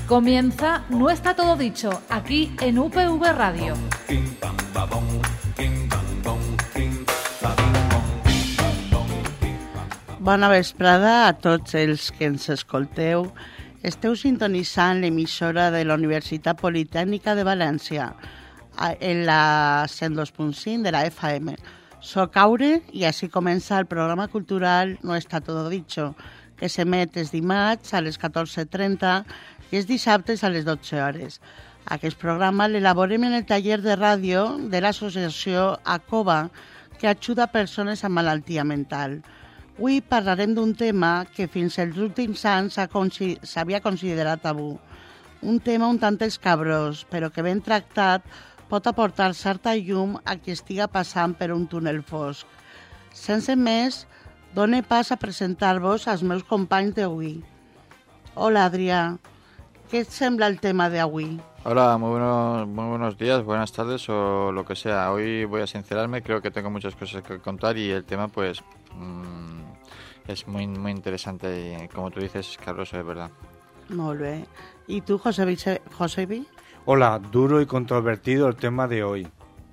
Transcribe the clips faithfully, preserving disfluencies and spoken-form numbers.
Comienza No está todo dicho, aquí en U P V Radio. Bona vesprada a tots els que ens escolteu. Esteu sintonitzant l'emissora de la Universitat Politècnica de València en la cent dos punt cinc de la F M. Soc Aure i així comença el programa cultural No está todo dicho, que s'emet els dimarts a les catorze trenta i els dissabtes a les dotze hores. Aquest programa l'elaborem en el taller de ràdio de l'associació ACOVA, que ajuda persones amb malaltia mental. Avui parlarem d'un tema que fins als últims anys s'havia considerat tabú. Un tema un tant escabrós, però que ben tractat pot aportar certa llum a qui estiga passant per un túnel fosc. Sense més, dono pas a presentar-vos als meus companys d'avui. Hola, Adrià. ¿Qué te sembla el tema de hoy? Hola, muy buenos, muy buenos días, buenas tardes o lo que sea. Hoy voy a sincerarme, creo que tengo muchas cosas que contar y el tema pues mmm, es muy muy interesante y como tú dices, escabroso, es verdad. Muy bien. ¿Y tú, José Josebi? Hola, duro y controvertido el tema de hoy.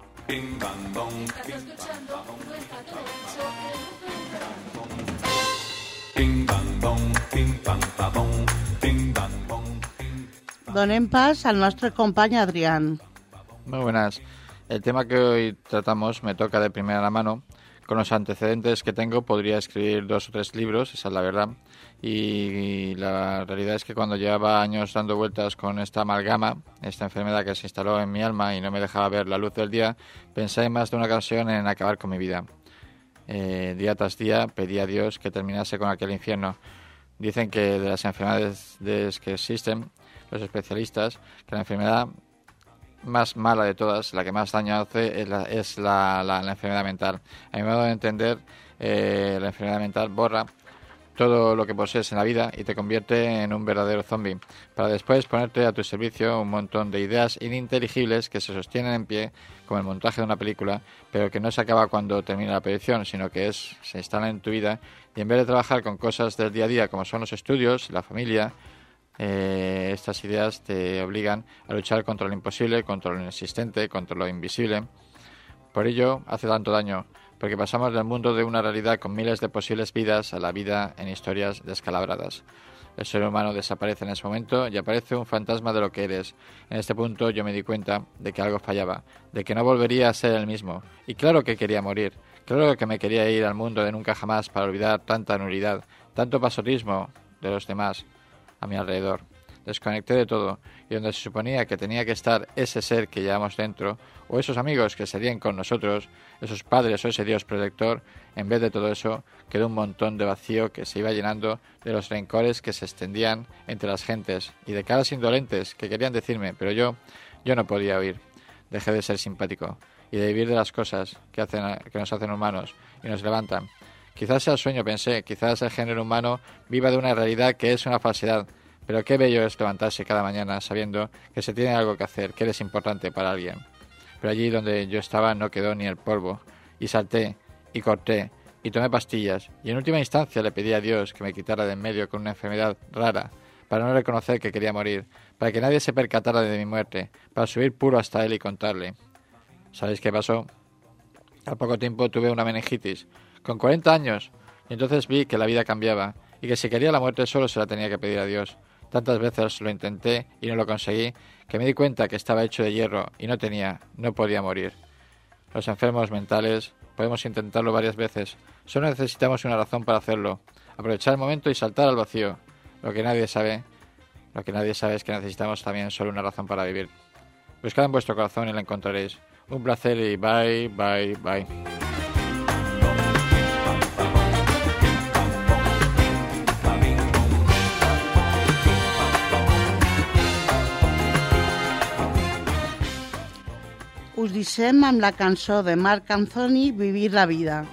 Donem pas al nuestro compañero Adrián. Muy buenas. El tema que hoy tratamos me toca de primera mano. Con los antecedentes que tengo podría escribir dos o tres libros, esa es la verdad. Y la realidad es que cuando llevaba años dando vueltas con esta amalgama, esta enfermedad que se instaló en mi alma y no me dejaba ver la luz del día, pensé en más de una ocasión en acabar con mi vida. Eh, día tras día pedí a Dios que terminase con aquel infierno. Dicen que de las enfermedades que existen, los especialistas, que la enfermedad más mala de todas, la que más daño hace, es la, es la, la, la enfermedad mental. A mi modo de entender, eh, la enfermedad mental borra todo lo que posees en la vida y te convierte en un verdadero zombie, para después ponerte a tu servicio un montón de ideas ininteligibles que se sostienen en pie, como el montaje de una película, pero que no se acaba cuando termina la proyección, sino que es se instalan en tu vida y en vez de trabajar con cosas del día a día, como son los estudios, la familia, Eh, estas ideas te obligan a luchar contra lo imposible, contra lo inexistente, contra lo invisible. Por ello hace tanto daño, porque pasamos del mundo de una realidad con miles de posibles vidas a la vida en historias descalabradas. El ser humano desaparece en ese momento y aparece un fantasma de lo que eres. En este punto yo me di cuenta de que algo fallaba, de que no volvería a ser el mismo. Y claro que quería morir, claro que me quería ir al mundo de nunca jamás para olvidar tanta nulidad, tanto pasotismo de los demás a mi alrededor. Desconecté de todo y donde se suponía que tenía que estar ese ser que llevamos dentro o esos amigos que serían con nosotros, esos padres o ese Dios protector, en vez de todo eso quedó un montón de vacío que se iba llenando de los rencores que se extendían entre las gentes y de caras indolentes que querían decirme, pero yo, yo no podía oír. Dejé de ser simpático y de vivir de las cosas que, hacen, que nos hacen humanos y nos levantan. Quizás sea el sueño, pensé, quizás el género humano viva de una realidad que es una falsedad, pero qué bello es levantarse cada mañana sabiendo que se tiene algo que hacer, que eres importante para alguien. Pero allí donde yo estaba no quedó ni el polvo, y salté, y corté, y tomé pastillas, y en última instancia le pedí a Dios que me quitara de en medio con una enfermedad rara, para no reconocer que quería morir, para que nadie se percatara de mi muerte, para subir puro hasta él y contarle. ¿Sabéis qué pasó? Al poco tiempo tuve una meningitis, con cuarenta años, y entonces vi que la vida cambiaba y que si quería la muerte solo se la tenía que pedir a Dios. Tantas veces lo intenté y no lo conseguí, que me di cuenta que estaba hecho de hierro y no tenía, no podía morir. Los enfermos mentales podemos intentarlo varias veces, solo necesitamos una razón para hacerlo, aprovechar el momento y saltar al vacío. Lo que nadie sabe, lo que nadie sabe es que necesitamos también solo una razón para vivir. Buscad en vuestro corazón y la encontraréis. Un placer y bye, bye, bye. Us deixem amb la cançó de Marc Anthony, Vivir la vida.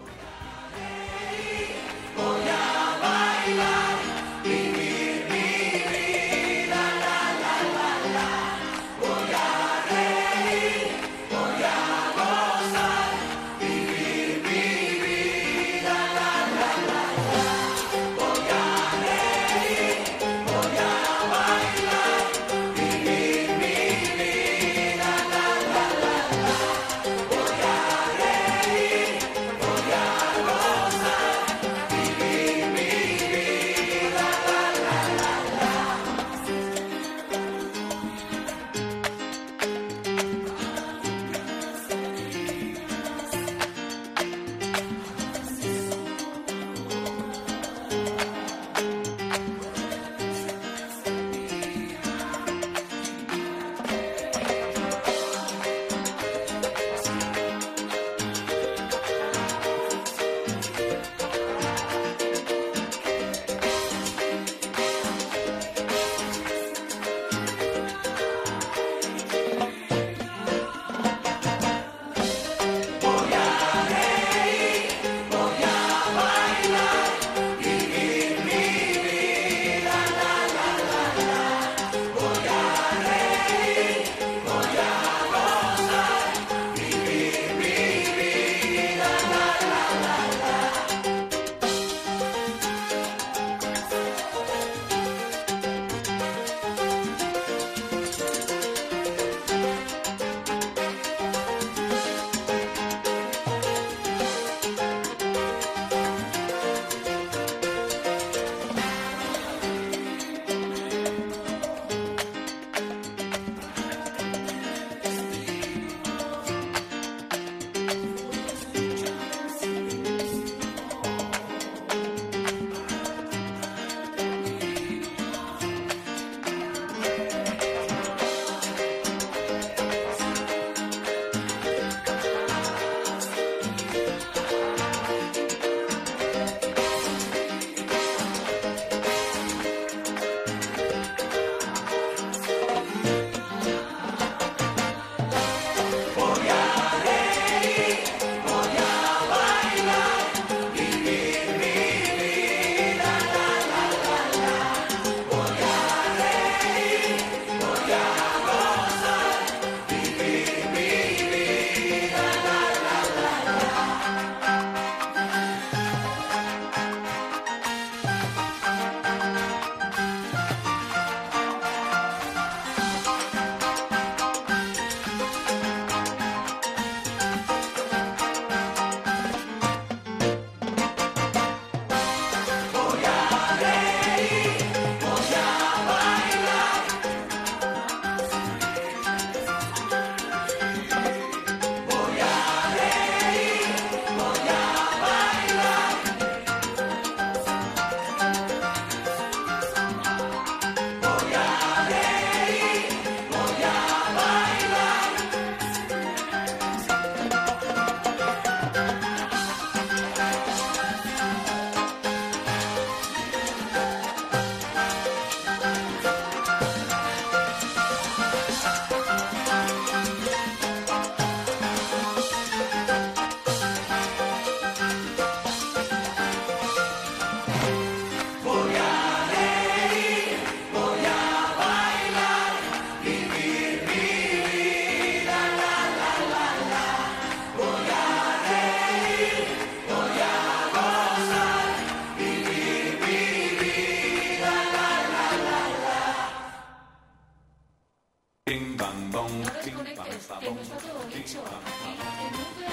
no está todo dicho. Aquí en Núcleo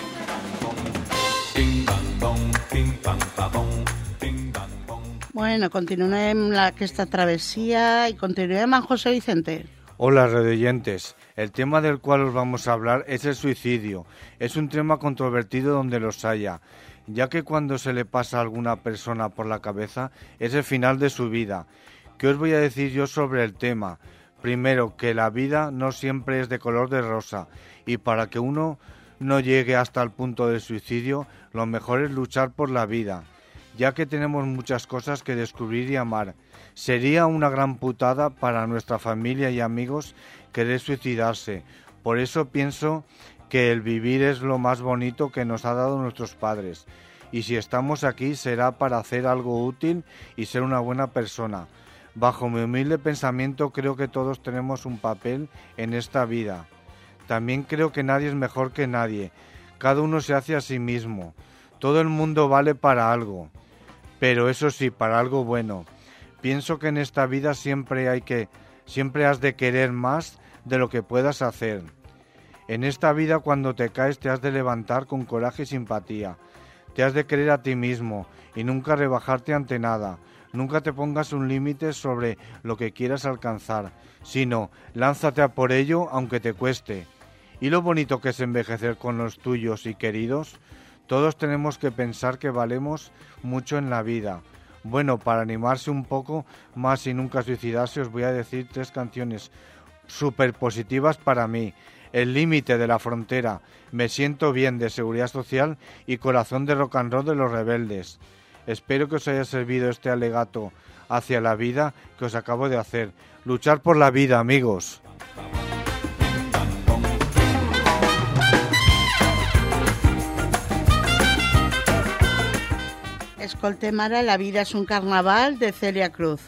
Bueno, continuem la, aquesta travessia y continuem amb José Vicente. Hola, radioyentes. El tema del cual os vamos a hablar es el suicidio. Es un tema controvertido donde los haya, ya que cuando se le pasa a alguna persona por la cabeza es el final de su vida. ¿Qué os voy a decir yo sobre el tema? Primero, que la vida no siempre es de color de rosa, y para que uno no llegue hasta el punto del suicidio, lo mejor es luchar por la vida, ya que tenemos muchas cosas que descubrir y amar. Sería una gran putada para nuestra familia y amigos querer suicidarse. Por eso pienso que el vivir es lo más bonito que nos ha dado nuestros padres. Y si estamos aquí será para hacer algo útil y ser una buena persona. Bajo mi humilde pensamiento creo que todos tenemos un papel en esta vida. También creo que nadie es mejor que nadie. Cada uno se hace a sí mismo. Todo el mundo vale para algo. Pero eso sí, para algo bueno. Pienso que en esta vida siempre hay que, siempre has de querer más de lo que puedas hacer. En esta vida cuando te caes te has de levantar con coraje y simpatía. Te has de querer a ti mismo y nunca rebajarte ante nada. Nunca te pongas un límite sobre lo que quieras alcanzar, sino lánzate a por ello aunque te cueste. ¿Y lo bonito que es envejecer con los tuyos y queridos? Todos tenemos que pensar que valemos mucho en la vida. Bueno, para animarse un poco más y nunca suicidarse, os voy a decir tres canciones súper positivas para mí. El límite de la frontera, Me siento bien de Seguridad Social y Corazón de rock and roll de Los Rebeldes. Espero que os haya servido este alegato hacia la vida que os acabo de hacer. Luchar por la vida, amigos. Escoltem ara La vida és un carnaval de Celia Cruz.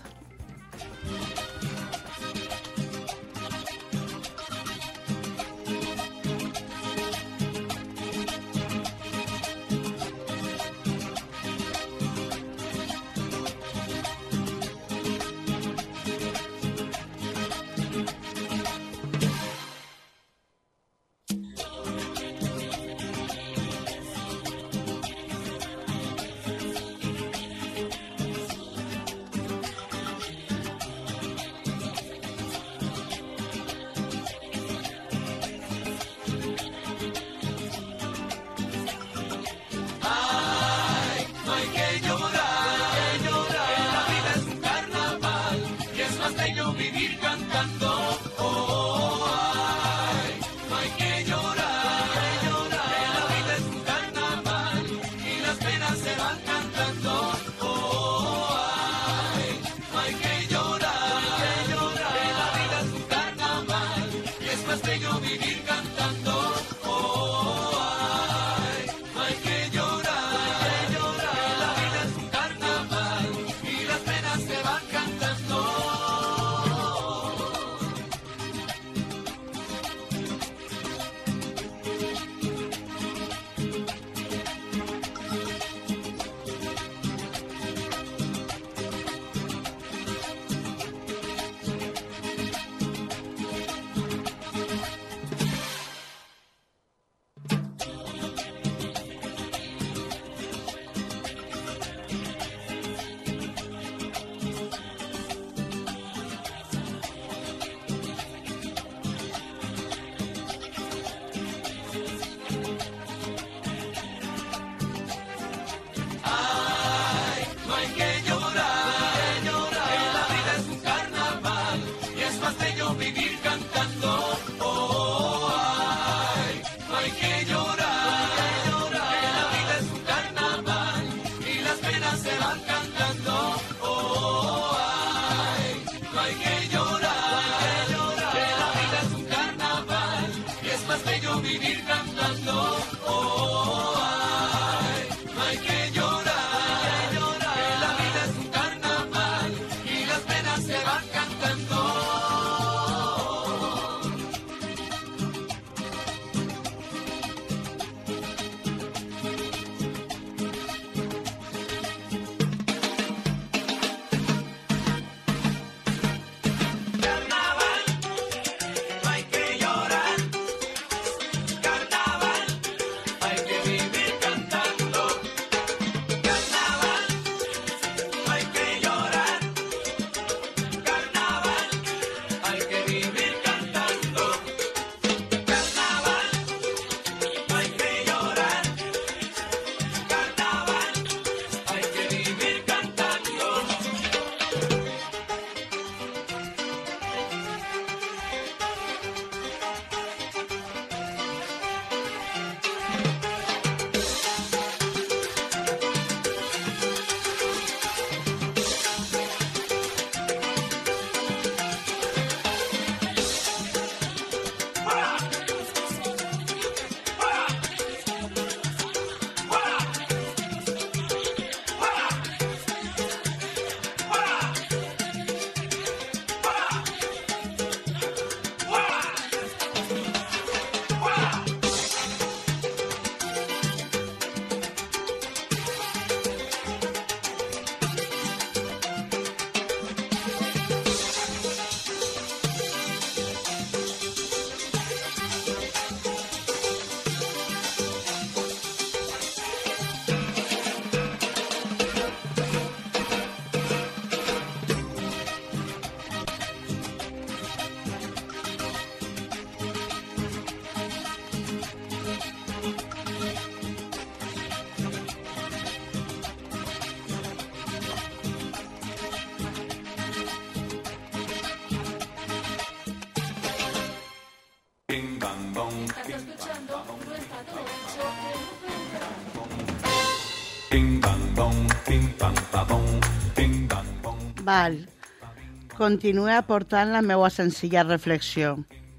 Val, continuo aportant la meva senzilla reflexió.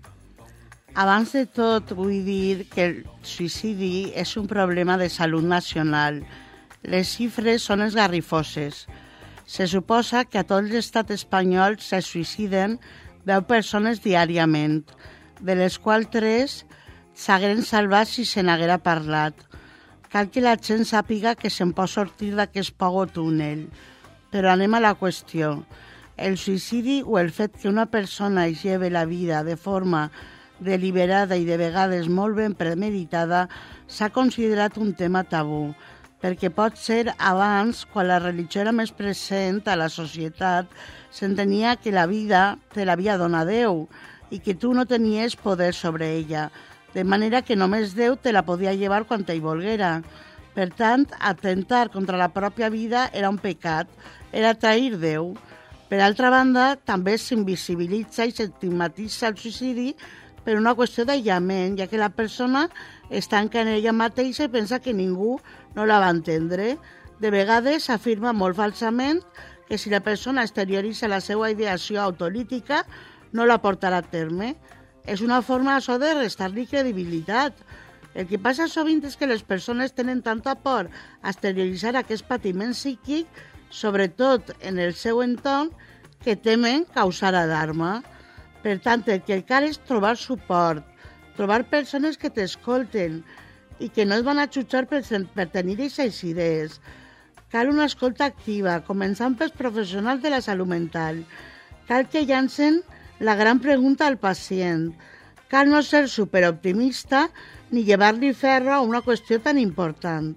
Abans de tot, vull dir que el suïcidi és un problema de salut nacional. Les xifres són esgarrifoses. Se suposa que a tot l'estat espanyol se suïciden deu persones diàriament, de les quals tres s'hagueren salvat si se n'haguera parlat. Cal que la gent sàpiga que se'n pot sortir d'aquest pogo túnel. Però anem a la qüestió. El suïcidi o el fet que una persona es lleve la vida de forma deliberada i de vegades molt ben premeditada s'ha considerat un tema tabú, perquè pot ser abans, quan la religió era més present a la societat, s'entenia que la vida te l'havia donat Déu i que tu no tenies poder sobre ella, de manera que només Déu te la podia llevar quan ell volguera. Per tant, atentar contra la pròpia vida era un pecat, era trair Déu. Per altra banda, també s'invisibilitza i s'estigmatitza el suïcidi per una qüestió d'aïllament, ja que la persona es tanca en ella mateixa i pensa que ningú no la va entendre. De vegades s'afirma molt falsament que si la persona exterioritza la seva ideació autolítica no la portarà a terme. És una forma això de restar-li credibilitat. El que passa sovint és que les persones tenen tanta por a exterioritzar aquest patiment psíquic, sobretot en el seu entorn, que temen causar alarma. Per tant, el que cal és trobar suport, trobar persones que t'escolten i que no et van a jutjar per, per tenir aquestes idees. Cal una escolta activa, començant pels professionals de la salut mental. Cal que llancen la gran pregunta al pacient. Cal no ser superoptimista ni llevar-li ferro a una qüestió tan important.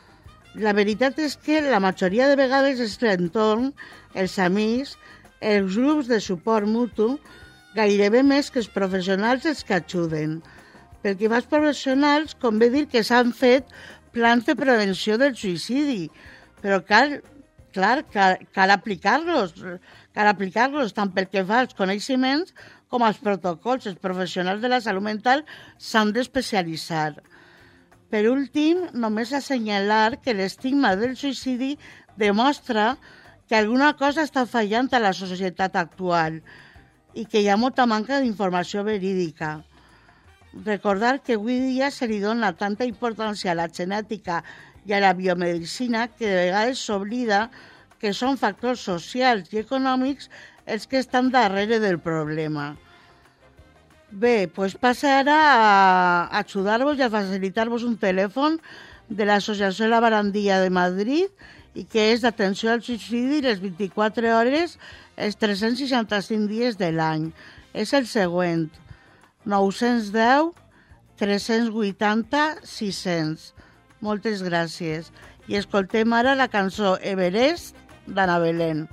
La veritat és que la majoria de vegades és l'entorn, els amics, els grups de suport mutu, gairebé més que els professionals els que ajuden. Pel que fa als professionals, convé dir que s'han fet plans de prevenció del suïcidi, però cal, clar, cal, cal aplicar-los, cal aplicar-los tant pel que fa als coneixements com als protocols. Els professionals de la salut mental s'han d'especialitzar. Per últim, només assenyalar que l'estigma del suïcidi demostra que alguna cosa està fallant a la societat actual i que hi ha molta manca d'informació verídica. Recordar que avui dia se li dona tanta importància a la genètica i a la biomedicina que de vegades s'oblida que són factors socials i econòmics els que estan darrere del problema. Bé, doncs passo ara a ajudar-vos i a facilitar-vos un telèfon de l'Associació La Barandilla de Madrid i que és d'atenció al suïcidi les vint-i-quatre hores, els tres cents seixanta-cinc dies de l'any. És el següent, nou-cents deu, tres-cents vuitanta, sis-cents. Moltes gràcies. I escoltem ara la cançó Everest d'Ana Belén.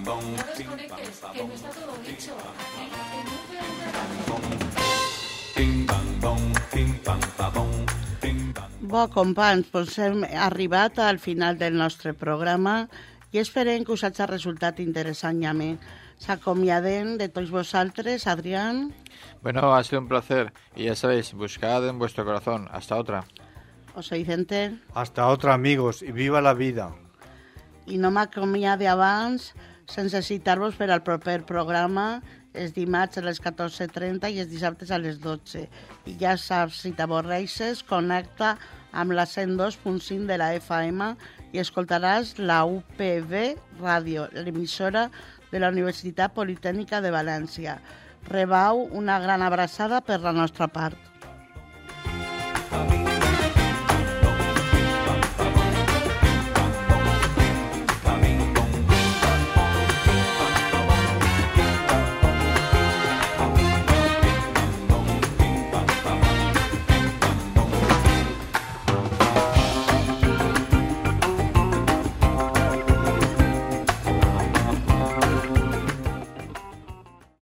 desconectes, que no está todo dicho. Aquí en U P V Radio. Bo, companys, doncs hem arribat al final del nostre programa i esperem que us hagi resultat interessant i amè. S'acomiadem de tots vosaltres, Adrián. Bueno, ha sido un placer. Y ya sabéis, buscad en vuestro corazón. Hasta otra. José Vicente. Hasta otra, amigos, y viva la vida. I no m'acomiade abans sense citar-vos per al proper programa els dimarts a les catorze trenta i els dissabtes a les dotze. I ja saps, si t'avorreixes, connecta amb la cent dos punt cinc de la F M i escoltaràs la U P V Ràdio, l'emissora de la Universitat Politècnica de València. Rebau una gran abraçada per la nostra part.